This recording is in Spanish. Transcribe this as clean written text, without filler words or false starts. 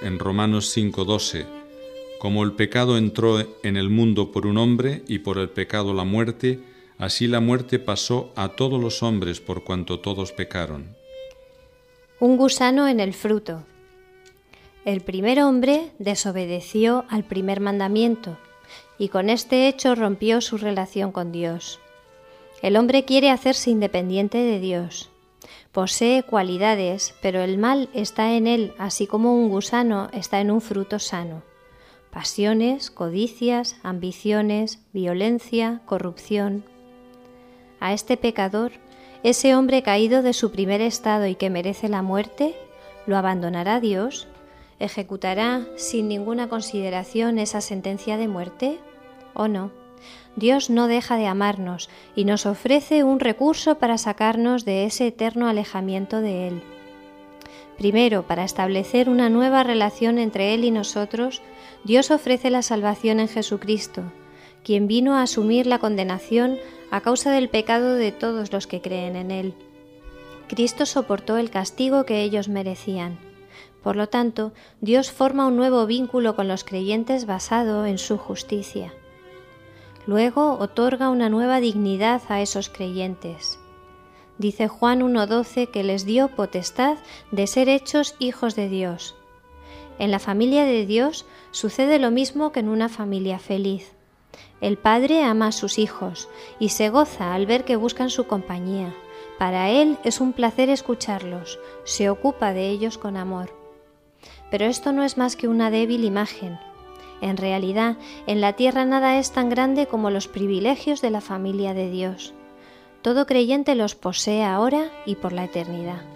en Romanos 5:12, como el pecado entró en el mundo por un hombre y por el pecado la muerte, así la muerte pasó a todos los hombres por cuanto todos pecaron. Un gusano en el fruto. El primer hombre desobedeció al primer mandamiento y con este hecho rompió su relación con Dios. El hombre quiere hacerse independiente de Dios. Posee cualidades, pero el mal está en él, así como un gusano está en un fruto sano. Pasiones, codicias, ambiciones, violencia, corrupción. A este pecador, ese hombre caído de su primer estado y que merece la muerte, ¿lo abandonará Dios? ¿Ejecutará sin ninguna consideración esa sentencia de muerte? ¿O no? Dios no deja de amarnos y nos ofrece un recurso para sacarnos de ese eterno alejamiento de Él. Primero, para establecer una nueva relación entre Él y nosotros, Dios ofrece la salvación en Jesucristo, quien vino a asumir la condenación a causa del pecado de todos los que creen en Él. Cristo soportó el castigo que ellos merecían. Por lo tanto, Dios forma un nuevo vínculo con los creyentes basado en su justicia. Luego otorga una nueva dignidad a esos creyentes. Dice Juan 1:12 que les dio potestad de ser hechos hijos de Dios. En la familia de Dios sucede lo mismo que en una familia feliz. El padre ama a sus hijos y se goza al ver que buscan su compañía. Para él es un placer escucharlos, se ocupa de ellos con amor. Pero esto no es más que una débil imagen. En realidad, en la tierra nada es tan grande como los privilegios de la familia de Dios. Todo creyente los posee ahora y por la eternidad.